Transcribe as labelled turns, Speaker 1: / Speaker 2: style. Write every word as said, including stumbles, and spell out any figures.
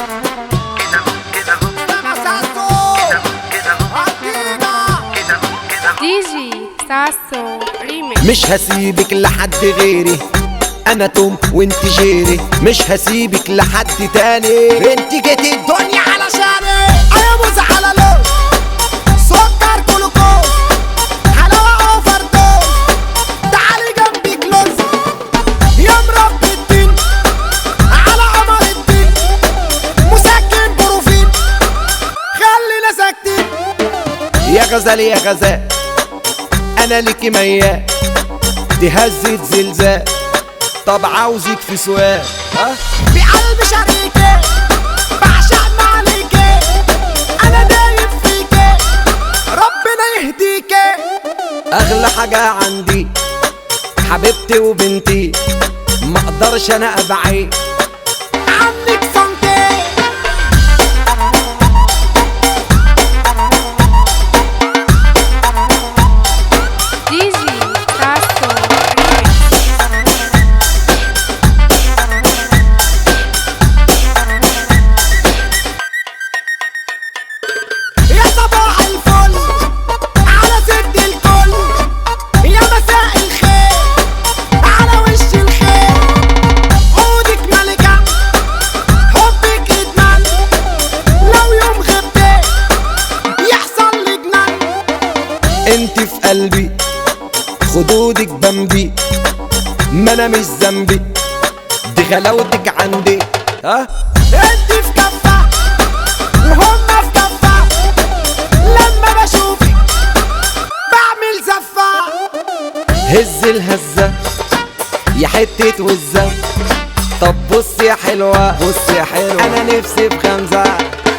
Speaker 1: دي جي ساسو ريميكس.
Speaker 2: مش هسيبك لحد غيري، انا توم وانت جيري. مش هسيبك لحد تاني، انت جيتي الدنيا علشاني.
Speaker 3: انا موز على لوز، سكر جلوكوز، حلاوه اوفر دوز. تعالي جنبي كلوز يا مربي الدين، على قمر الدين، مسكن بروفين، خلينا ساكتين.
Speaker 2: يا غزال يا غزال انا ليكي ميال، دي هزة زلزال. طب عاوزك في سؤال، ها
Speaker 3: بقلبي شريكي، بعشق معليكي، انا دايب فيكي، ربنا يهديكي.
Speaker 2: اغلى حاجة عندي حبيبتي وبنتي، ما اقدرش انا ابعد
Speaker 3: عنك صمتي.
Speaker 1: دي جي ساسو ريميكس.
Speaker 3: يا صباح الفل على ست الكل، يا مساء الخير على وش الخير. عودك ملكة، حبك ادمان، لو يوم غبتي يحصل لي جنان.
Speaker 2: انت في قلبي خدودك بمبي، ما انا مش ذنبي، دي غلاوتك عندي. ها
Speaker 3: انت في كفة وهم في كفة، لما بشوفك بعمل زفة.
Speaker 2: هز الهزة يا حتة وزة. طب بص يا حلوة، بص يا حلوة، انا نفسي في خمسة.